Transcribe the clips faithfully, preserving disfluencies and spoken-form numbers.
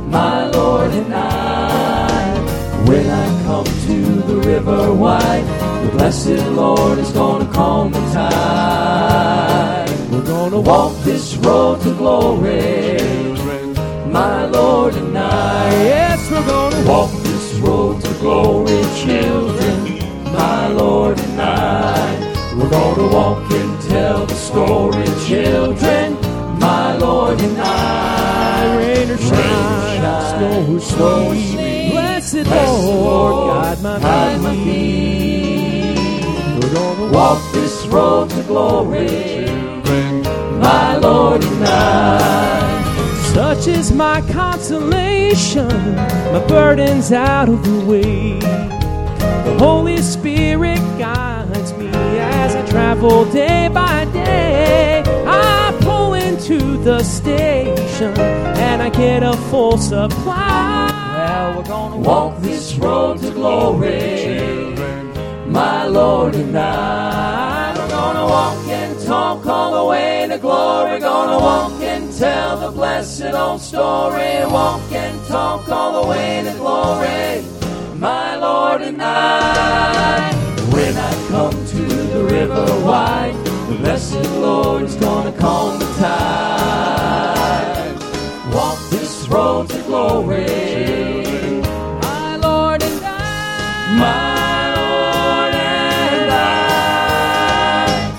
my Lord and I. When I come to the river wide, the blessed Lord is gonna calm the tide. We're gonna walk this road to glory, my Lord and I. Yes, we're gonna walk this road to glory, children, my Lord and I. We're gonna walk and tell the story, children, my Lord and I. Rain or shine, snow or sleet, blessed Lord, guide my feet. We're gonna walk this road to glory, my Lord and I. Such is my consolation, my burden's out of the way. The Holy Spirit guides me as I travel day by day. I pull into the station and I get a full supply. Well, we're gonna walk this road to glory, my Lord and I. We're gonna walk and talk all the way to glory. Gonna walk and tell the blessed old story. Walk and talk all the way to glory, my Lord and I. When I come to the river wide, the blessed Lord's gonna calm the tide. Walk this road to glory, my Lord and I. My Lord and I.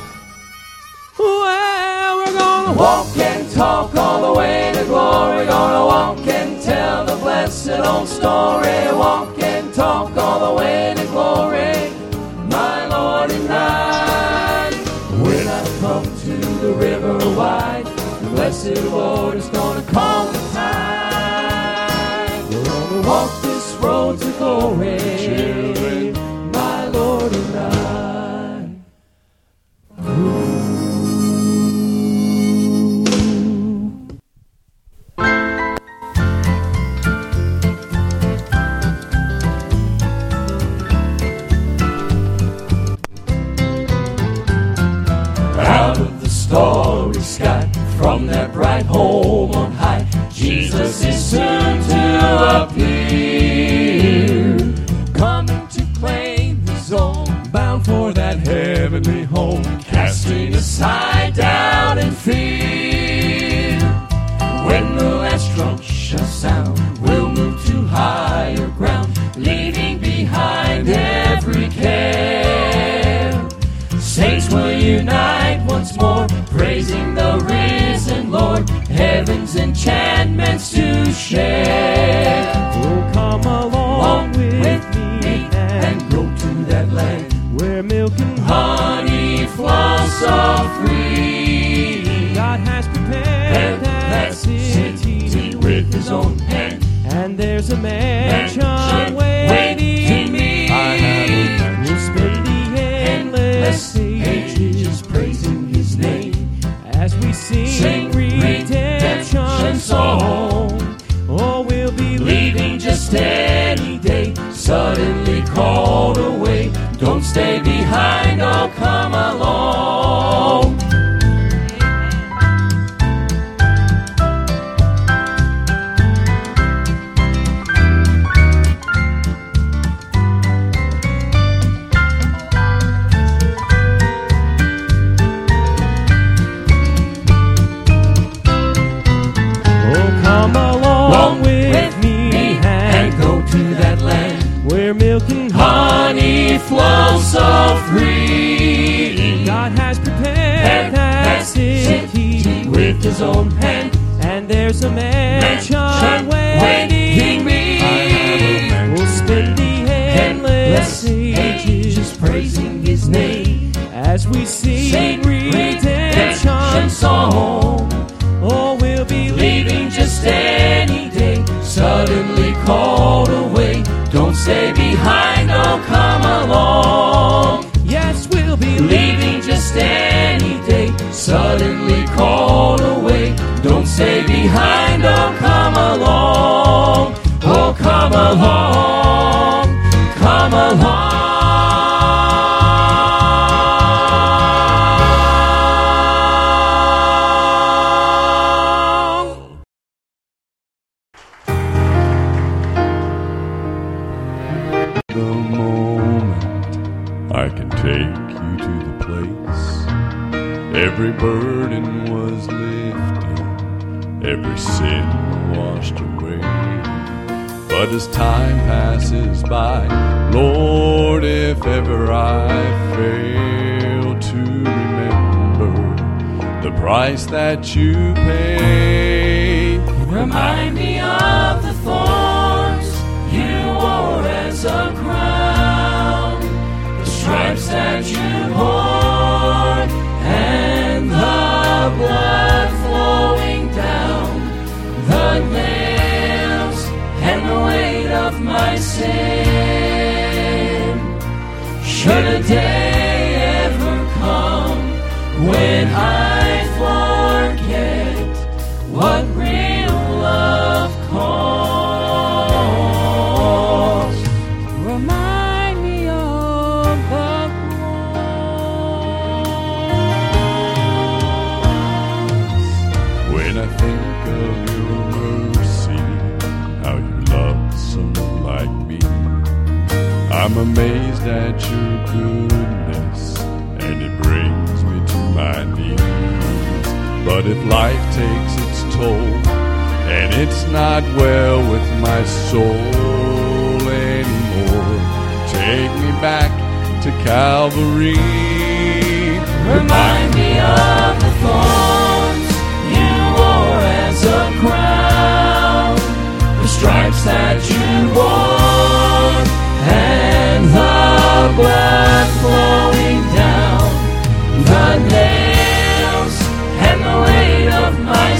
Well, we're gonna walk and talk all the way to glory. Gonna walk and tell the blessed old story. Walk and talk all the way to glory, my Lord and I. When I come to the river wide, the blessed Lord is gonna calm the tide. We're gonna walk this road to glory, my Lord and I. Ooh. Starry sky, from that bright home on high, Jesus is soon to appear, coming to claim his own, bound for that heavenly home, casting aside doubt and fear. When the last trump shall sound, we'll move to higher ground, leaving behind every care. Saints will unite once more, praising the risen Lord, heaven's enchantments to share. Oh, come along with, with me and, and go to that land where milk and honey flow so free. God has prepared that, that city, city with his own hand, and there's a mansion, mansion waiting me. We'll spend the endless ages praising his name as we sing, sing redemption, redemption song. Oh, we'll be leaving just any day, suddenly called away. Don't stay behind, oh, come along. Come along with, with me and, and go to that land where milk and honey flow so free. God has prepared that, that city with his own hand, and there's a mansion, mansion waiting me. We'll spend the endless ages praising his name as we sing, sing redemption song. Oh, we'll be leaving just any day, suddenly called away. Don't stay behind, oh, come along. Yes, we'll be leaving just any day, suddenly called away. Don't stay behind, oh, come along. Oh, come along, come along. every sin washed away. But as time passes by, Lord, if ever I fail to remember the price that you paid, remind me of the thorns you wore as a crown, the stripes that you bore, and the blood flowing down, the nails and the weight of my sin. Should a day ever come when I forget what real love costs, remind me of the cross. When I think of your mercy, how you loved someone like me, I'm amazed at your goodness, and it brings me to my knees. But if life takes its toll, and it's not well with my soul anymore, take me back to Calvary. Remind me of the thorns you wore as a crown, the stripes that you bore, and the blood flowing down, the nails and the weight of my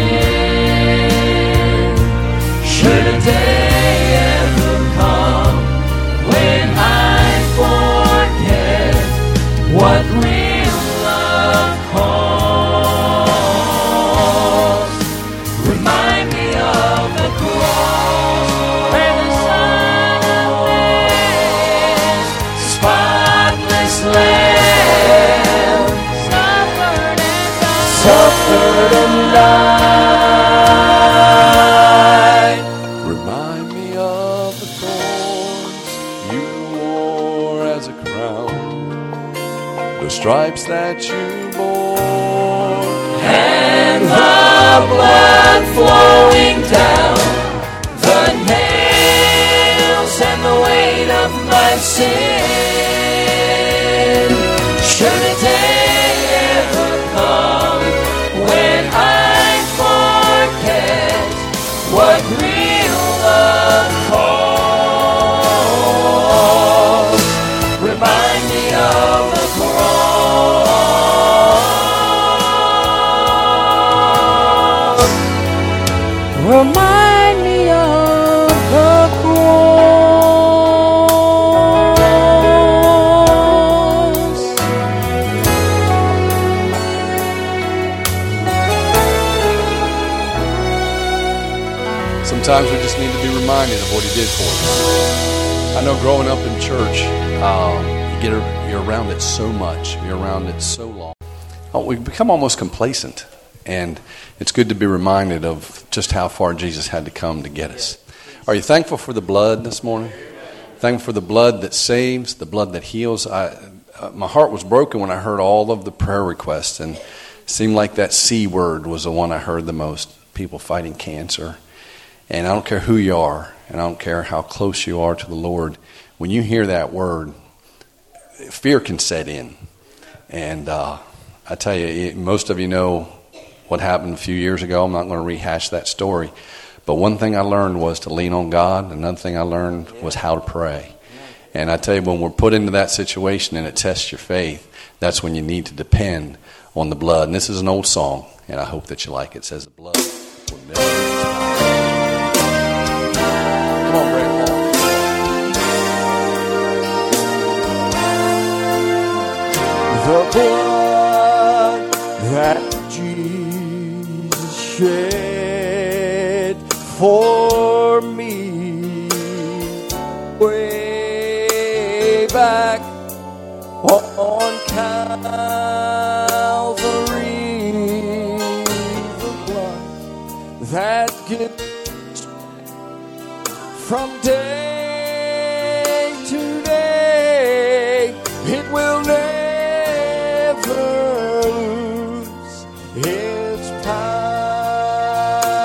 sin. Should a day ever come when I forget what real love costs, remind me of the cross where the Son of Man, spotless Lamb, suffered and died, suffered and died. Remind me of the thorns you wore as a crown, the stripes that you bore, And the blood flowing down, the nails and the weight of my sin. Should a day ever come when I forget what real love costs, remind me of the cross. Remind me of the cross. Sometimes we just need to be reminded of what he did for us. I know growing up in church, um, you get you're around it so much, you're around it so long. Oh, we become almost complacent, and it's good to be reminded of just how far Jesus had to come to get us. Are you thankful for the blood this morning? Thankful for the blood that saves, the blood that heals. I, uh, my heart was broken when I heard all of the prayer requests, and it seemed like that C word was the one I heard the most. People fighting cancer. And I don't care who you are, and I don't care how close you are to the Lord. When you hear that word, fear can set in. And uh, I tell you, most of you know what happened a few years ago. I'm not going to rehash that story. But one thing I learned was to lean on God. Another thing I learned was how to pray. And I tell you, when we're put into that situation and it tests your faith, that's when you need to depend on the blood. And this is an old song, and I hope that you like it. It says, the blood will never lose power. Come on, Brad Paul. The blood that Jesus shed for me way back on Calvary, the blood that gives from day to day, it will never lose its power.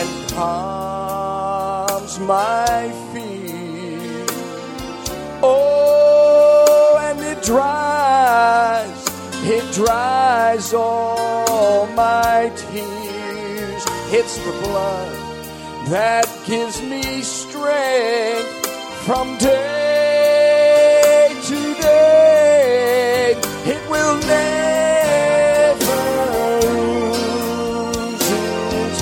and calms my fears. Oh, and it dries, it dries all my tears. It's the blood that gives me strength from day to day. It will never lose its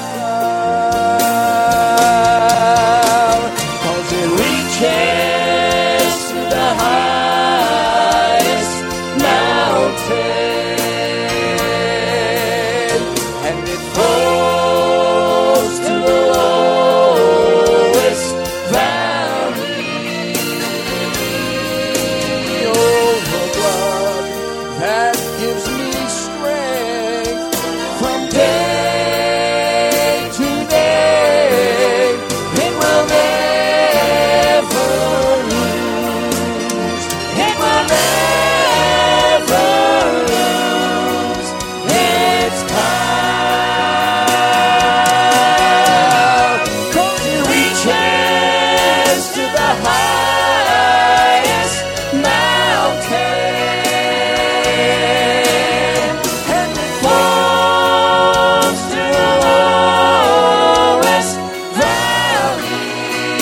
power, 'cause it reaches to the highest mountain, and it flows to the lowest valley. Oh, the blood that gives me strength from day to day, it will never lose, it will never lose its power, 'cause it reaches to the highest mountain, and it flows to the lowest valley.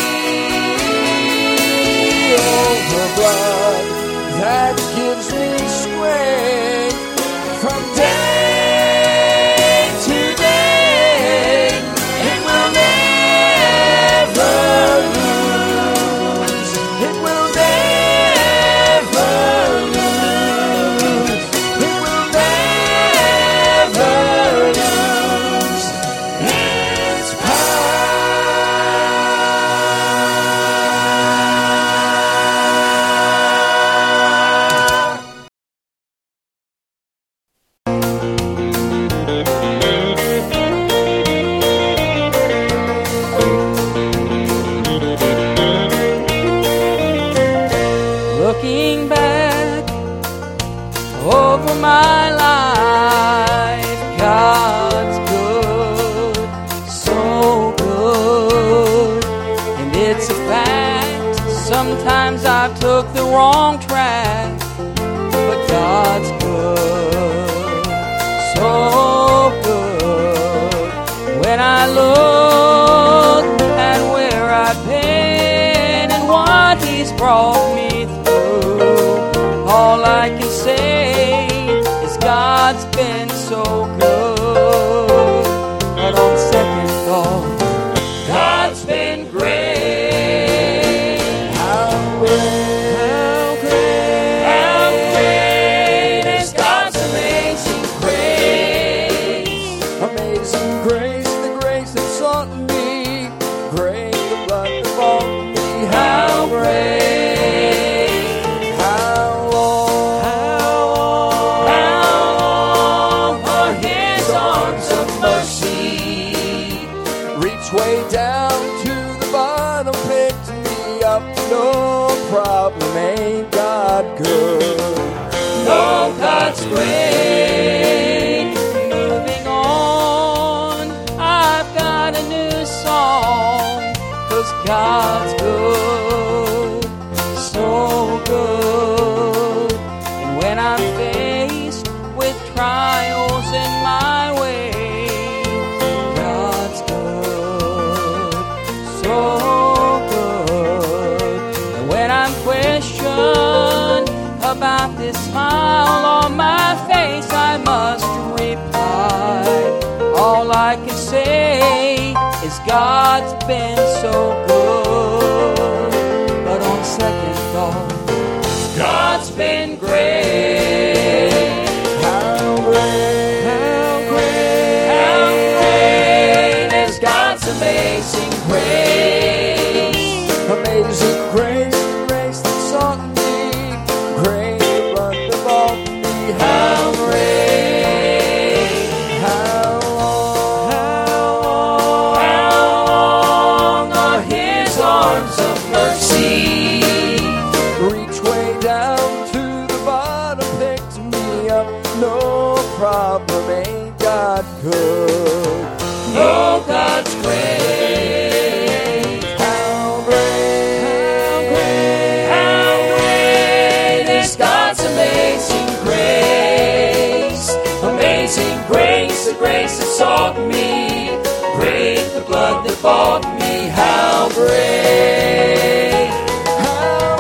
Oh, the blood that gives me strength from day to day, it will never lose, it will never lose, it will never lose its power. Looking back over my life, God's good, so good. And it's a fact, sometimes I took the wrong track, but God's good, so good. When I look at where I've been and what He's brought me through, all I can say is God's been so good. But on second thought, God's been great. How great, how great, how great is God's amazing grace. Amazing grace, the grace that sought me, great the blood that bought me. How great, how long, how long, how long are His arms of mercy? Reach way down to the bottom, picked me up, no problem, ain't God good? No, God's great. Moving on, I've got a new song, 'cause God's good, so good. And when I'm faced with trials in my way, God's good, so good. And when I'm questioned about this smile on my face, I must reply, all I can say is God's been so good. But on second thought, God's been great. How great, how great, how great is God's amazing grace. Amazing grace, the grace that sought me, great the blood that bought me. How great, how long, how long, how long are His arms of mercy? Reach way down to the bottom, picked me up, no problem, ain't God good? No, God's Great the blood that bought me, how great. How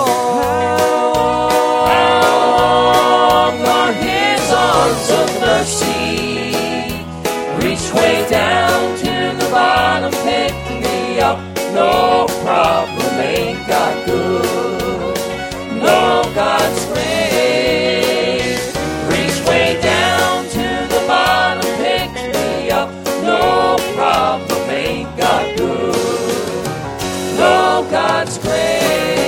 long, how long are his arms of mercy? Reach way down to the bottom, pick me up. No problem, ain't God good? No, God's great. Reach way down to the bottom, pick me up. No problem, ain't God good? No, God's great.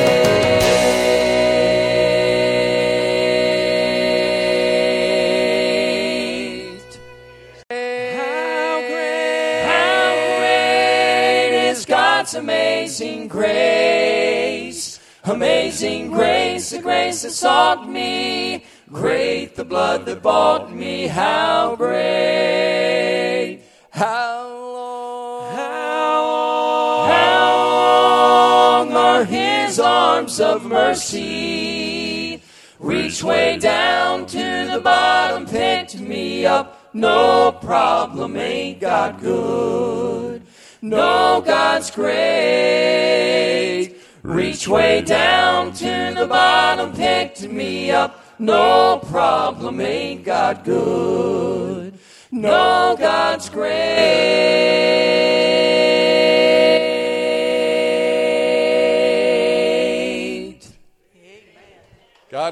How great, how great is God's amazing grace. Amazing grace, the grace that sought me. Great the blood that bought me, how great. How long, how long, how long are his arms of mercy? Reach way down to the bottom, picked me up. No problem, ain't God good? No, God's great. Reach way down to the bottom, picked me up. No problem, ain't God good? No, God's great. God,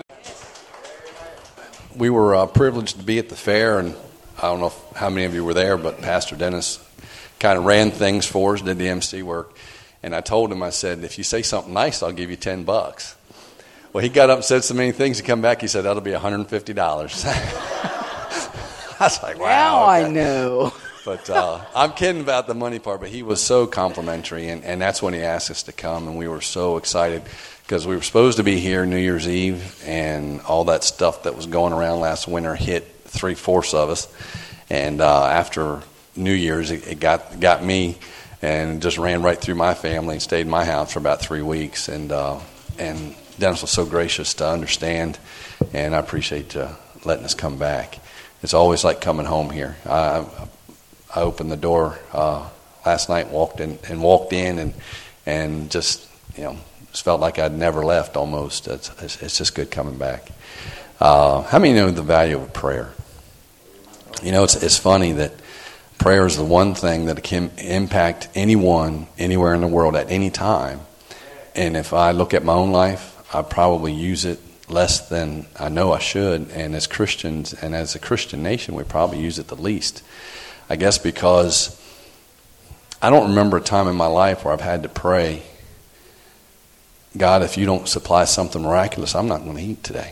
we were uh, privileged to be at the fair, and I don't know if, how many of you were there, but Pastor Dennis kind of ran things for us, did the M C work. And I told him, I said, if you say something nice, I'll give you ten bucks. Well, he got up and said so many things. He come back, he said, that'll be one hundred fifty dollars. I was like, wow. Now okay. I know. But uh, I'm kidding about the money part, but he was so complimentary, and, and that's when he asked us to come, and we were so excited because we were supposed to be here New Year's Eve, and all that stuff that was going around last winter hit three-fourths of us. And uh, after New Year's, it, it got got me and just ran right through my family and stayed in my house for about three weeks. And uh, and Dennis was so gracious to understand, and I appreciate uh, letting us come back. It's always like coming home here. I, I opened the door uh, last night, walked in and walked in, and and just you know just felt like I'd never left. Almost, it's it's, it's just good coming back. Uh, how many know the value of prayer? You know, it's it's funny that prayer is the one thing that can impact anyone anywhere in the world at any time. And if I look at my own life, I probably use it less than I know I should. And as Christians and as a Christian nation, we probably use it the least. I guess because I don't remember a time in my life where I've had to pray, God, if you don't supply something miraculous, I'm not going to eat today.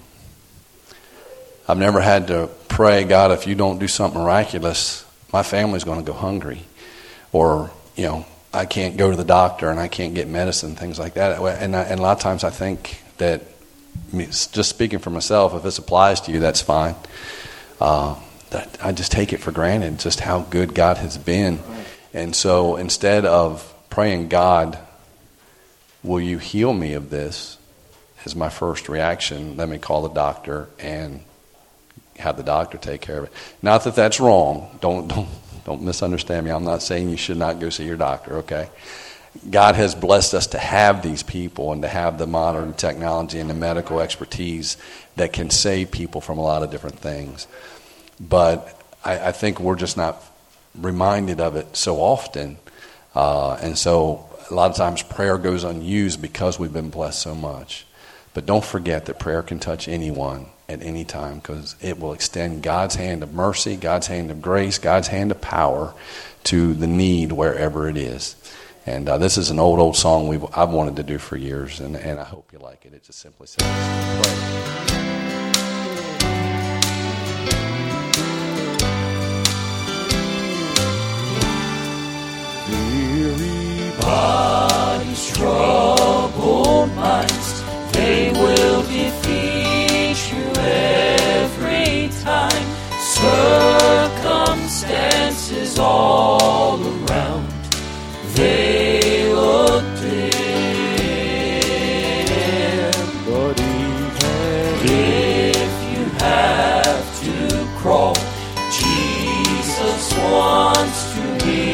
I've never had to pray, God, if you don't do something miraculous, my family's going to go hungry. Or, you know, I can't go to the doctor and I can't get medicine, things like that. And, I, and a lot of times I think that, just speaking for myself, if this applies to you, that's fine. Uh, that I just take it for granted, just how good God has been. And so instead of praying, God, will you heal me of this, as my first reaction, let me call the doctor and have the doctor take care of it. Not that that's wrong. Don't don't don't misunderstand me. I'm not saying you should not go see your doctor, okay? God has blessed us to have these people and to have the modern technology and the medical expertise that can save people from a lot of different things. But I, I think we're just not reminded of it so often. Uh, and so a lot of times prayer goes unused because we've been blessed so much. But don't forget that prayer can touch anyone at any time, because it will extend God's hand of mercy, God's hand of grace, God's hand of power to the need wherever it is. And uh, this is an old, old song we've, I've wanted to do for years, and, and I hope you like it. It just simply says, pray. Weary bodies, troubled minds, they will defeat you every time. Circumstances all around, they look dim. But even if you have to crawl, Jesus wants to hear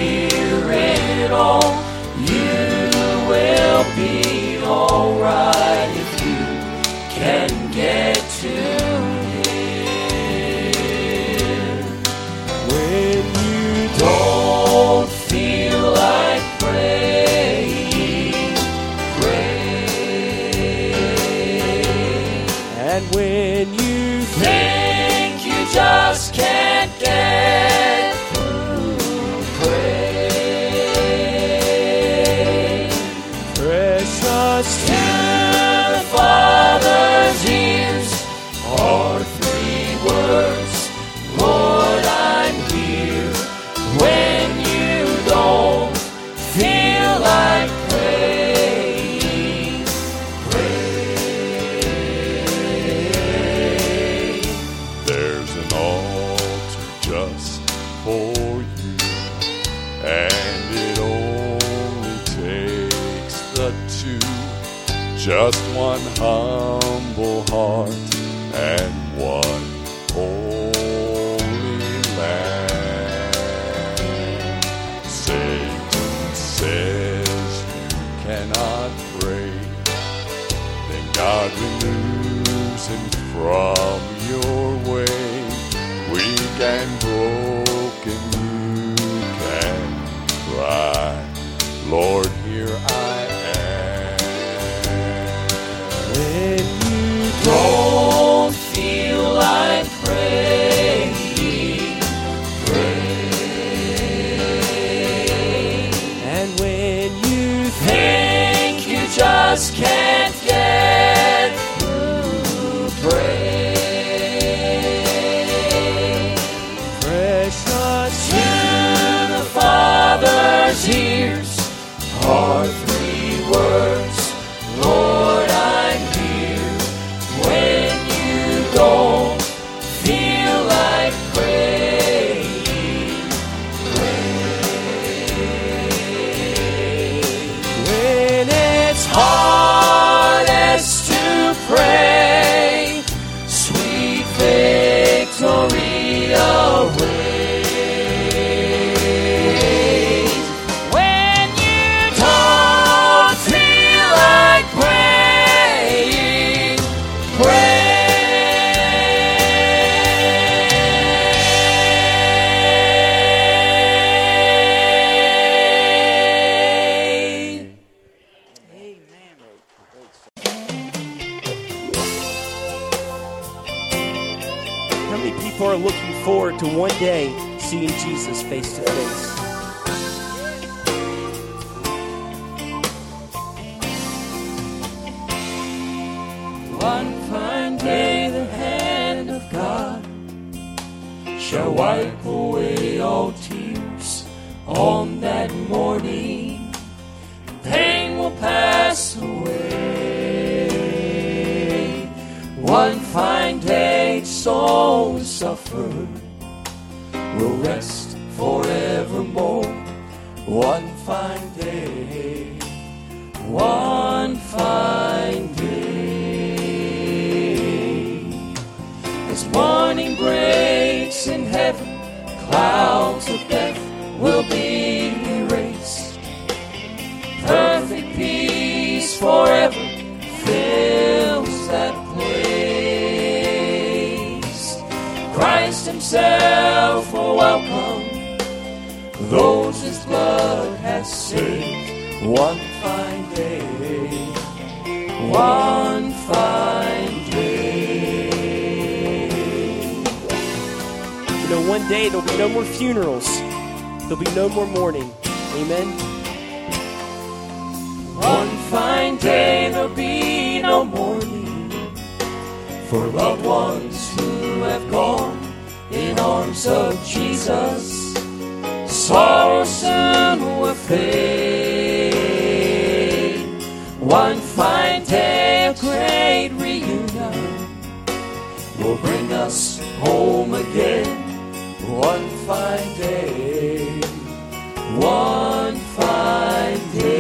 just one humble heart and one holy land. Satan says you cannot pray, then God removes him from your way. Weak and broken, you can cry, Lord, here I am. When you don't feel like praying, pray. And when you think you just can't get through, pray. Precious to the Father's ears are three words, Lord, I'm here. When you don't feel like praying, pray. When it's hardest to pray, sweet victory awaits. When you don't feel like praying, How many people are looking forward to one day seeing Jesus face to face? one fine day the hand of God shall wipe away all tears. On that morning, pain will pass away. One fine day, souls suffered will rest forevermore. One fine day, one fine day. As morning breaks in heaven, clouds of death will be erased. Perfect peace forever fills that place. Christ himself will welcome those his blood has saved. One fine day, one fine day. You know, one day there'll be no more funerals. There'll be no more mourning. Amen? One fine day there'll be no mourning for loved ones who have gone in arms of Jesus. Sorrow soon will fade. One fine day, a great reunion will bring us home again. One fine day, one fine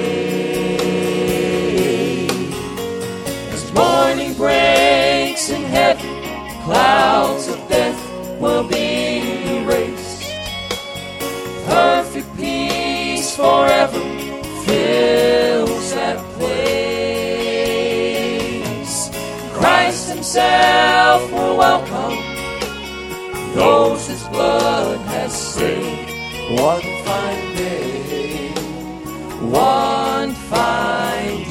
day. As morning breaks in heaven, clouds of death will be erased. Perfect peace forever fills that place. Christ himself will welcome those his blood has saved. One fine day, one fine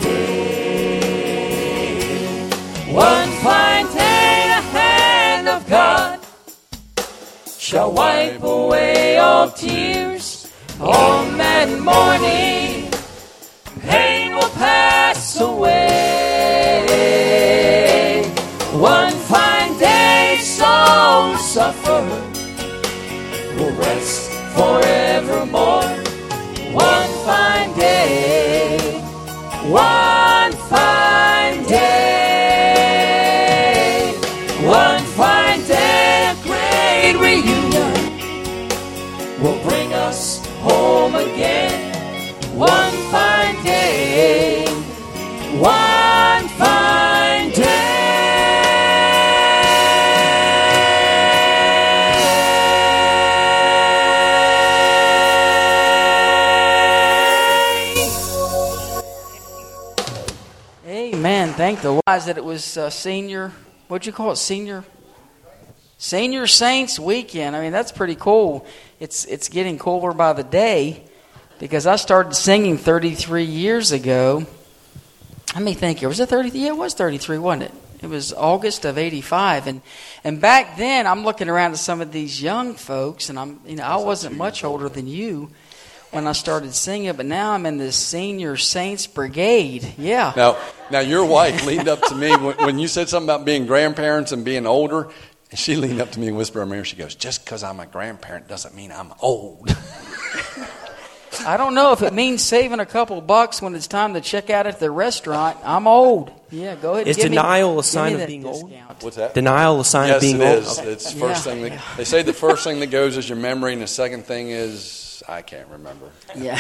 day, one fine day, the hand of God shall wipe away all tears. On that morning, pain will pass away. One fine day, souls suffer will rest forevermore. One fine day, one fine day, one fine day, a great reunion will bring us home again. One fine day, one Thank the Lord that it was uh, senior, what'd you call it, senior? Senior Saints Weekend. I mean, that's pretty cool. It's it's getting cooler by the day because I started singing thirty-three years ago. Let me think here. Was it thirty? Yeah, it was thirty-three, wasn't it? It was August of eighty-five, and and back then I'm looking around at some of these young folks, and I'm you know I wasn't much older than you when I started singing, but now I'm in the Senior Saints Brigade. Yeah. Now, now your wife leaned up to me when, when you said something about being grandparents and being older. And she leaned up to me and whispered in my ear. She goes, "Just because I'm a grandparent doesn't mean I'm old." I don't know if it means saving a couple bucks when it's time to check out at the restaurant. I'm old. Yeah, go ahead. Is give denial me, a sign of that being discount. old? What's that? Denial a sign yes, of being it old? is. Okay. It's the first Yeah, thing. That, yeah. They say the first thing that goes is your memory, and the second thing is, I can't remember. Yeah.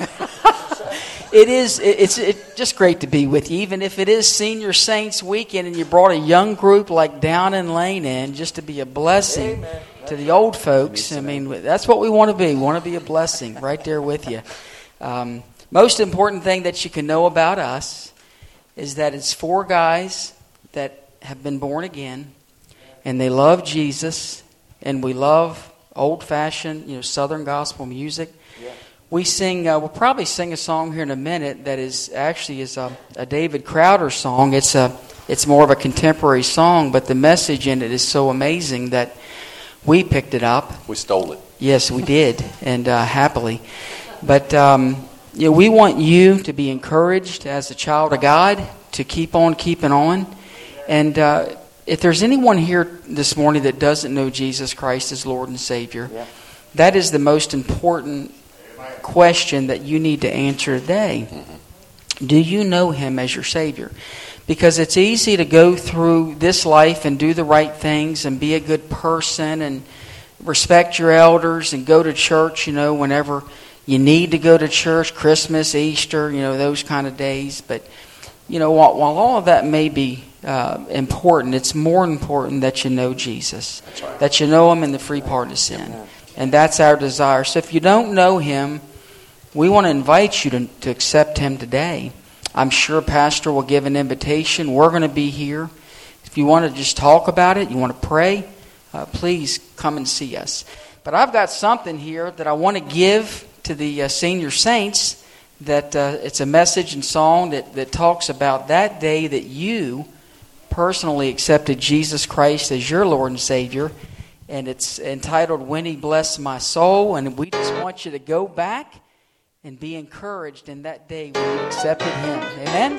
It is. It's it's just great to be with you, even if it is Senior Saints Weekend and you brought a young group like Down and Lane in, just to be a blessing Amen. To the old folks. I mean, that's what we want to be. We want to be a blessing right there with you. Um, most important thing that you can know about us is that it's four guys that have been born again, and they love Jesus, and we love old-fashioned, you know, Southern gospel music. Yeah. We sing. Uh, we'll probably sing a song here in a minute that is actually is a, a David Crowder song. It's a. It's more of a contemporary song, but the message in it is so amazing that we picked it up. We stole it. Yes, we did, and uh, happily. But um, you know, we want you to be encouraged as a child of God to keep on keeping on. And uh, if there's anyone here this morning that doesn't know Jesus Christ as Lord and Savior, yeah. that is the most important question that you need to answer today. Mm-hmm. Do you know Him as your Savior? Because it's easy to go through this life and do the right things and be a good person and respect your elders and go to church, you know, whenever you need to go to church, Christmas, Easter, you know, those kind of days. But, you know, while, while all of that may be uh, important, it's more important that you know Jesus, right. that you know Him in the free pardon of sin. Yeah. And that's our desire. So if you don't know Him, we want to invite you to, to accept Him today. I'm sure Pastor will give an invitation. We're going to be here. If you want to just talk about it, you want to pray, uh, please come and see us. But I've got something here that I want to give to the uh, senior saints. That uh, it's a message and song that, that talks about that day that you personally accepted Jesus Christ as your Lord and Savior. And it's entitled, "When He Blessed My Soul." And we just want you to go back and be encouraged in that day when you accepted Him. Amen?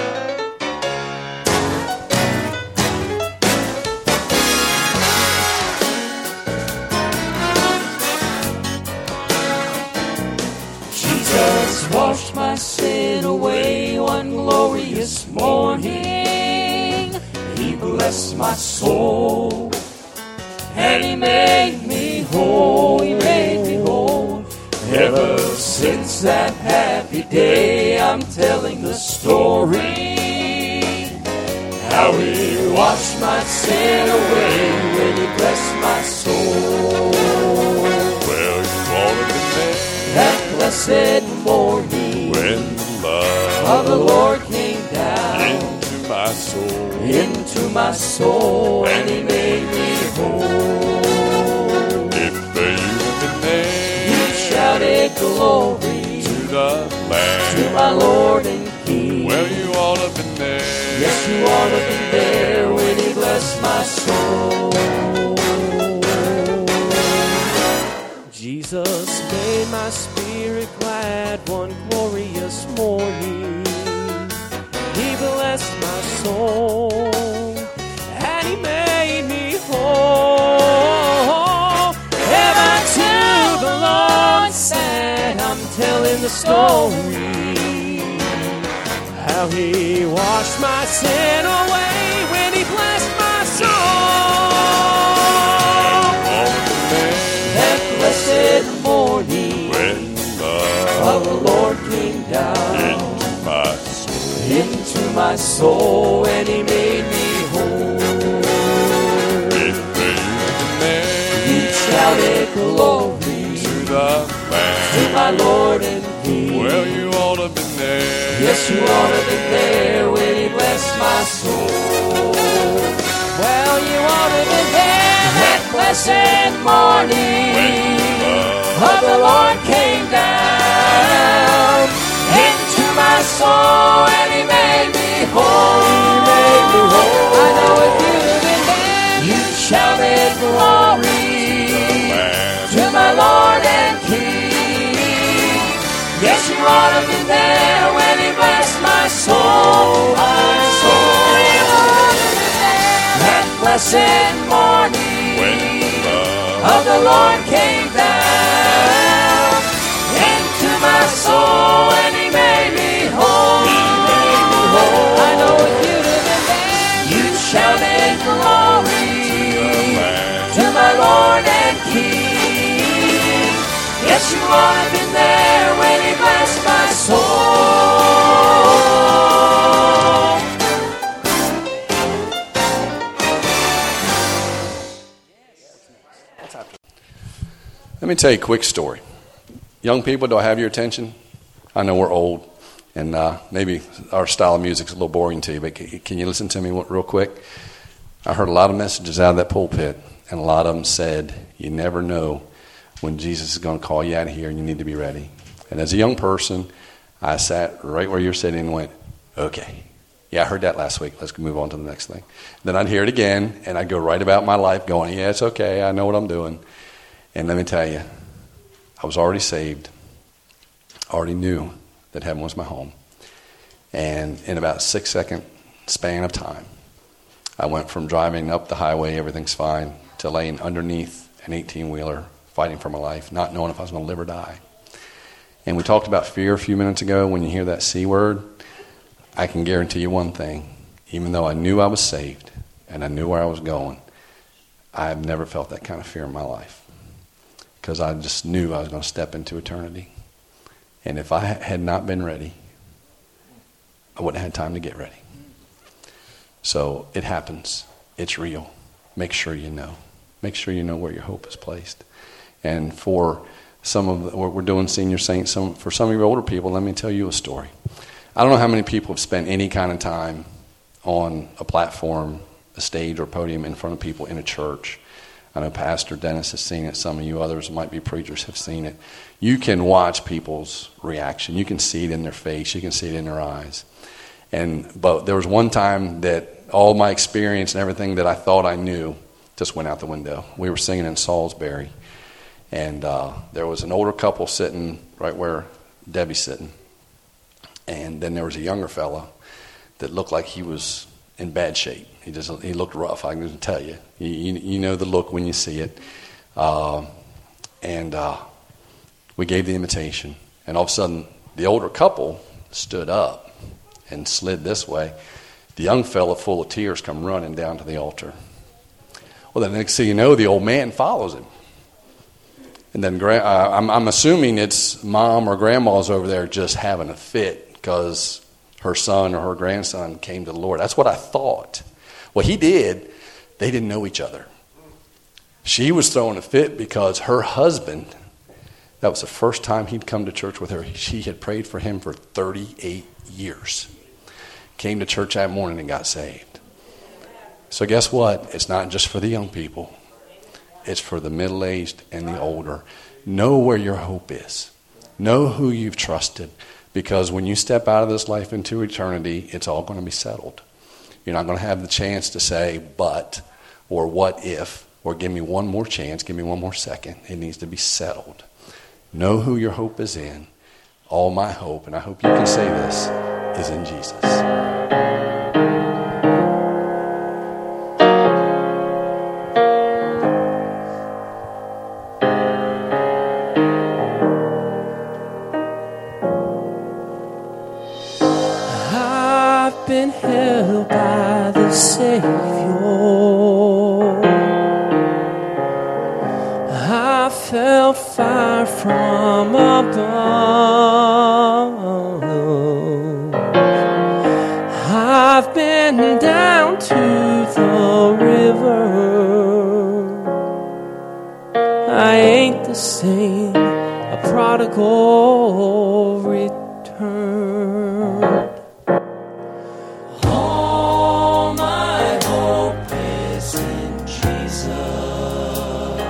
Jesus washed my sin away one glorious morning. He blessed my soul, and He made me whole. He made me whole. Ever since that happy day, I'm telling the story, how He washed my sin away when He blessed my soul. Well, you ought to be there That blessed morning when the love of the Lord came down into my soul, into my soul, and He made me whole. If you'd have been there, Shouted glory to the Lamb, to my Lord and King. well, you ought to have been there. Yes, you ought to be there when He blessed my soul. Jesus made my spirit glad one glorious morning. He blessed my soul, and He made me whole. Ever to the Lord said, I'm telling the story, how He washed my sin away when He blessed my soul. That blessed morning When the love of the Lord came down into my soul, into my soul, and He made me whole. if you'd have been there, He shouted glory to the Lamb, to my Lord and King. well, you ought to have been there. Yes, you ought to be there when He blessed my blessed morning of the Lord came down into my soul, and He made me whole. He made me whole. I know if you have been there, you shouted glory to my Lord and King. Yes, you ought to have been there when He blessed my soul, my soul. That blessed morning of the Lord came down into my soul, and He made me whole. He made me whole. I know if you'd have been there, you'd shouted glory to my Lord and King. Yes, you ought to have been there when He blessed my soul. Let me tell you a quick story. Young people, do I have your attention? I know we're old, and uh, maybe our style of music is a little boring to you, but can you listen to me real quick? I heard a lot of messages out of that pulpit, and a lot of them said, you never know when Jesus is going to call you out of here, and you need to be ready. And as a young person, I sat right where you're sitting and went, okay. Yeah, I heard that last week. Let's move on to the next thing. Then I'd hear it again, and I'd go right about my life going, yeah, it's okay. I know what I'm doing. And let me tell you, I was already saved, already knew that heaven was my home. And in about a six-second span of time, I went from driving up the highway, everything's fine, to laying underneath an eighteen-wheeler, fighting for my life, not knowing if I was going to live or die. And we talked about fear a few minutes ago. When you hear that C word, I can guarantee you one thing. Even though I knew I was saved and I knew where I was going, I've never felt that kind of fear in my life. Because I just knew I was going to step into eternity. And if I had not been ready, I wouldn't have had time to get ready. So it happens. It's real. Make sure you know. Make sure you know where your hope is placed. And for some of the, we're doing senior saints, some, for some of your older people, let me tell you a story. I don't know how many people have spent any kind of time on a platform, a stage or podium in front of people in a church. I know Pastor Dennis has seen it. Some of you others might be preachers have seen it. You can watch people's reaction. You can see it in their face. You can see it in their eyes. And but there was one time that all my experience and everything that I thought I knew just went out the window. We were singing in Salisbury, and uh, there was an older couple sitting right where Debbie's sitting. And then there was a younger fella that looked like he was in bad shape. He just he looked rough, I can tell you. You, you, you know the look when you see it. Uh, and uh, we gave the invitation. And all of a sudden, the older couple stood up and slid this way. The young fella, full of tears, come running down to the altar. Well, the next thing you know, the old man follows him. And then uh, I'm, I'm assuming it's mom or grandma's over there just having a fit because her son or her grandson came to the Lord. That's what I thought. Well, he did. They didn't know each other. She was throwing a fit because her husband, that was the first time he'd come to church with her. She had prayed for him for thirty-eight years. Came to church that morning and got saved. So guess what? It's not just for the young people. It's for the middle-aged and the older. Know where your hope is. Know who you've trusted. Because when you step out of this life into eternity, it's all going to be settled. You're not going to have the chance to say, but, or what if, or give me one more chance, give me one more second. It needs to be settled. Know who your hope is in. All my hope, and I hope you can say this, is in Jesus. I've been held by the Savior. I felt fire from above. I've been down to the river. I ain't the same, a prodigal returned. All my hope is in Jesus.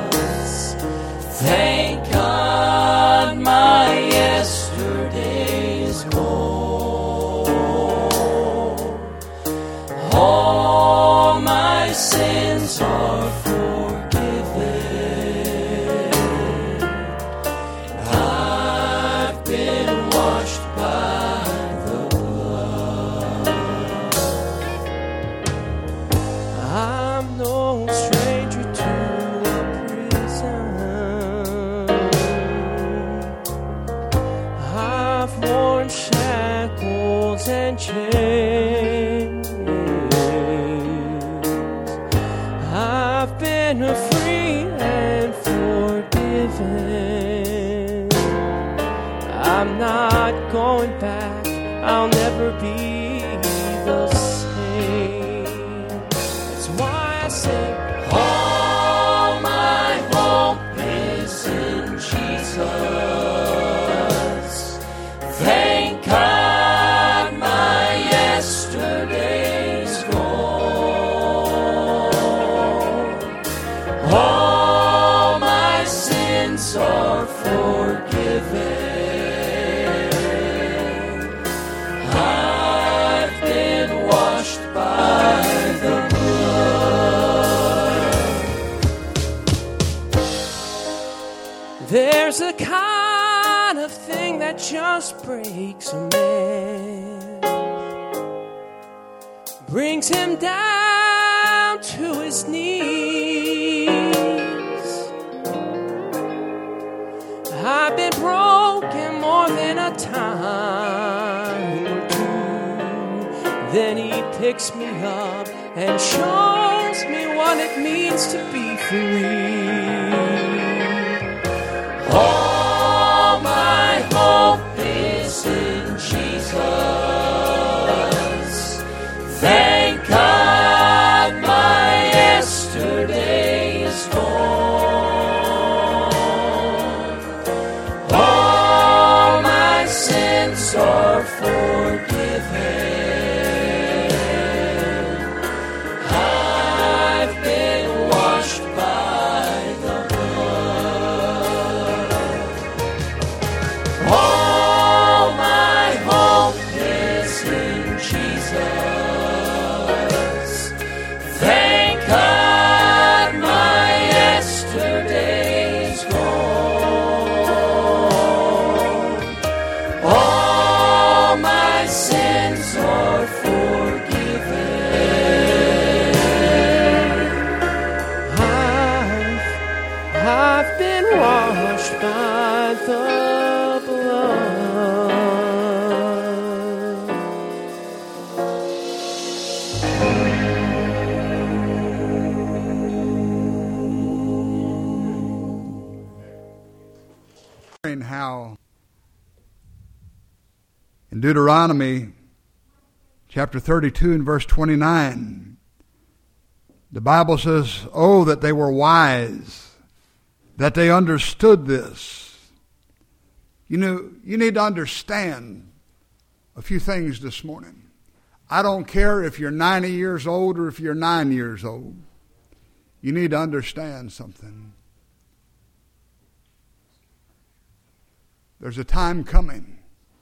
sins are forgiven. I've been washed by the blood. I'm no stranger to a prison. I've worn shackles and chains. I've been free and forgiven. I'm not going back. I'll never be the same. That's why I say, all my hope is in Jesus. Thank God my yesterday's gone. All my sins are forgiven. I've been washed by the blood. There's a kind of thing that just breaks a man, brings him down to his knees. I've been broken more than a time or two. Then he picks me up and shows me what it means to be free. All my hope is in Jesus. Thank God my yesterday is gone. All my sins are forgiven. I've been washed by the blood. All my hope is in Jesus. Thank God my yesterday's gone. All my sins are forgiven. I've, I've been washed by the blood. How in Deuteronomy chapter thirty-two and verse twenty-nine, the Bible says, oh, that they were wise, that they understood this. You know, you need to understand a few things this morning. I don't care if you're ninety years old or if you're nine years old. You need to understand something. There's a time coming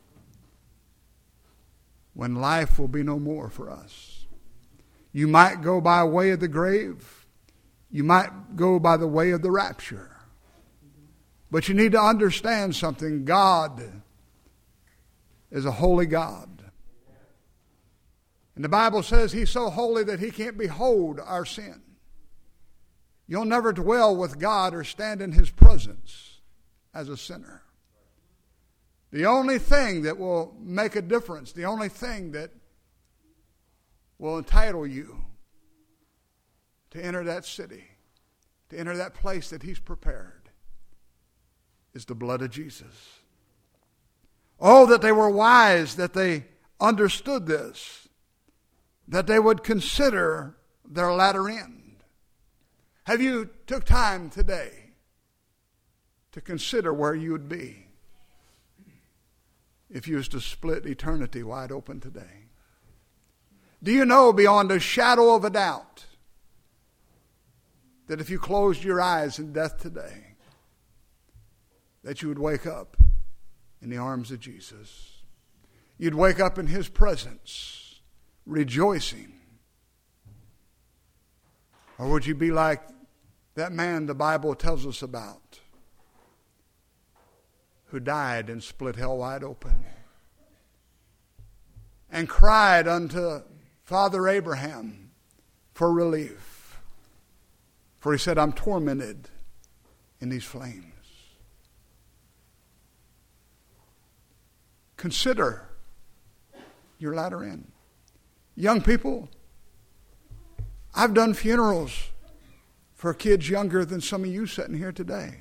when life will be no more for us. You might go by way of the grave. You might go by the way of the rapture. But you need to understand something. God is a holy God. And the Bible says He's so holy that He can't behold our sin. You'll never dwell with God or stand in His presence as a sinner. The only thing that will make a difference, the only thing that will entitle you to enter that city, to enter that place that He's prepared, is the blood of Jesus. Oh, that they were wise, that they understood this, that they would consider their latter end. Have you took time today to consider where you would be if you was to split eternity wide open today? Do you know beyond a shadow of a doubt that if you closed your eyes in death today, that you would wake up in the arms of Jesus? You'd wake up in His presence, rejoicing. Or would you be like that man the Bible tells us about, who died and split hell wide open and cried unto Father Abraham for relief? For he said, I'm tormented in these flames. Consider your latter end. Young people, I've done funerals for kids younger than some of you sitting here today.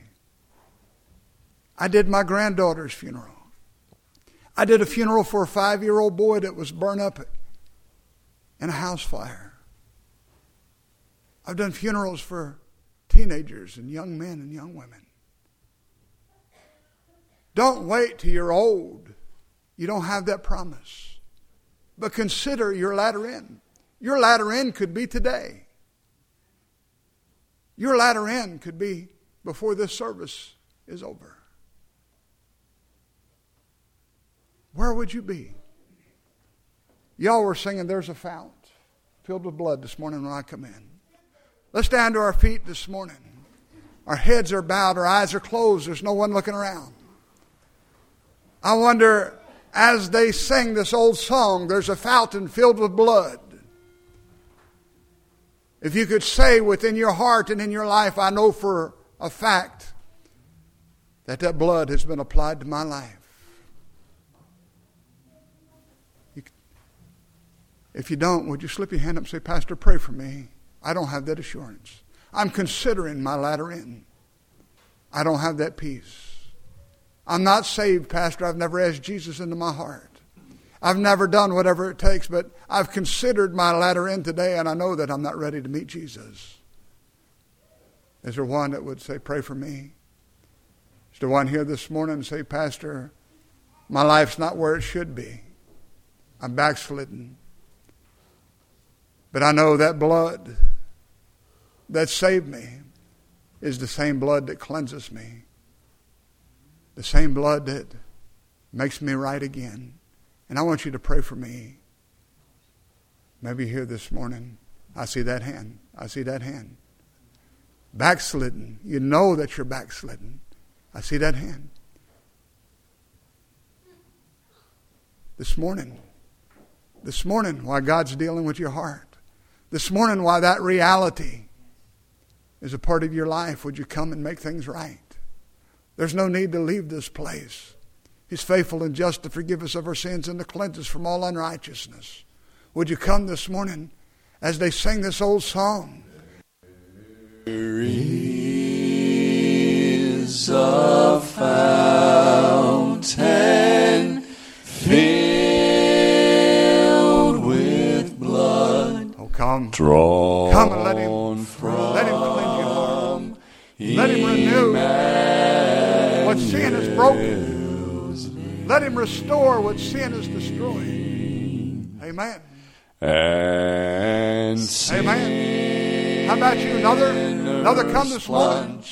I did my granddaughter's funeral. I did a funeral for a five-year-old boy that was burned up in a house fire. I've done funerals for teenagers and young men and young women. Don't wait till you're old. You don't have that promise. But consider your latter end. Your latter end could be today. Your latter end could be before this service is over. Where would you be? Y'all were singing, There's a Fount filled with blood this morning when I come in. Let's stand to our feet this morning. Our heads are bowed, our eyes are closed, there's no one looking around. I wonder, as they sing this old song, there's a fountain filled with blood. If you could say within your heart and in your life, I know for a fact that that blood has been applied to my life. If you don't, would you slip your hand up and say, Pastor, pray for me. I don't have that assurance. I'm considering my latter end. I don't have that peace. I'm not saved, Pastor. I've never asked Jesus into my heart. I've never done whatever it takes, but I've considered my latter end today, and I know that I'm not ready to meet Jesus. Is there one that would say, pray for me? Is there one here this morning and say, Pastor, my life's not where it should be. I'm backslidden. But I know that blood that saved me is the same blood that cleanses me. The same blood that makes me right again. And I want you to pray for me. Maybe here this morning, I see that hand. I see that hand. Backslidden. You know that you're backslidden. I see that hand. This morning, this morning, while God's dealing with your heart, this morning, while that reality is a part of your life, would you come and make things right? There's no need to leave this place. He's faithful and just to forgive us of our sins and to cleanse us from all unrighteousness. Would you come this morning as they sing this old song? There is a fountain filled with blood. Oh, come. Drawn Come and let him, let him cleanse your heart. Let him renew what sin has broken. Let him restore what sin has destroyed. Amen. And Amen. How about you? Another, another come this morning.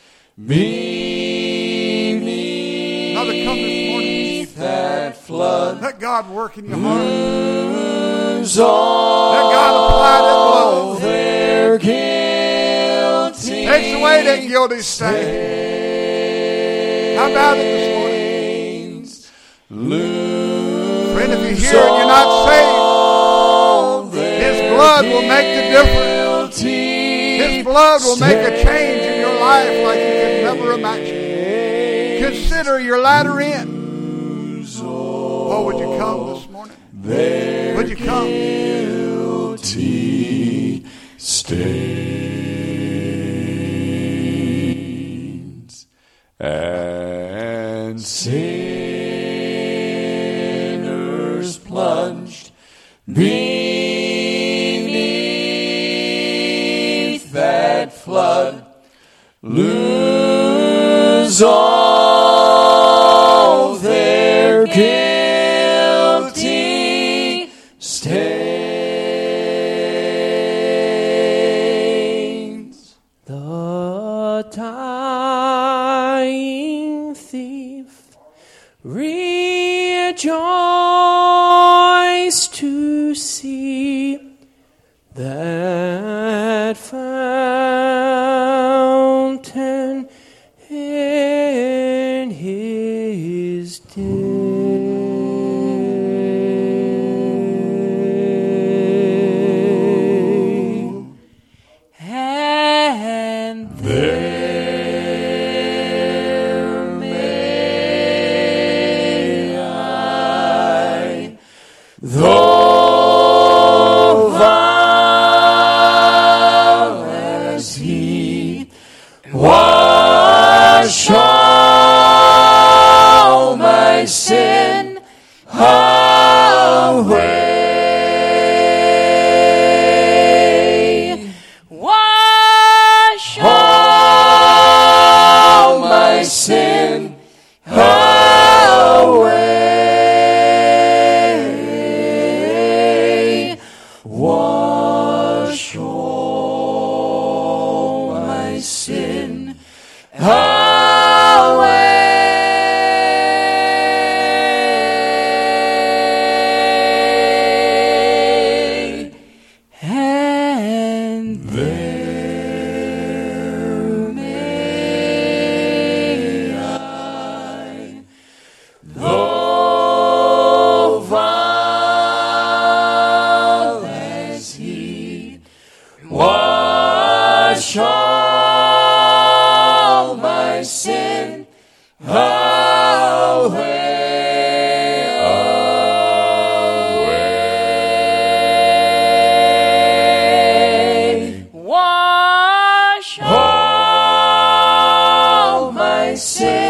Another come this morning. That flood. Let God work in your heart. Let God apply that blood. Their guilty Takes away that guilty stain. How about it this morning? Friend, if you're here and you're not saved, His blood will make the difference. His blood will make a change in your life like you could never imagine. Consider your latter end. Oh, would you come this morning? Would you come? Guilty stains and sinners plunged beneath that flood lose all their guilty stains. The dying thief rejoiced to see that fountain in his day. And there may I, though vile as he, wash all my sin away. Wash all my sin away. Wash all my sin away. And there may I, though vile as he, wash all my sin away. Away. Wash all my sin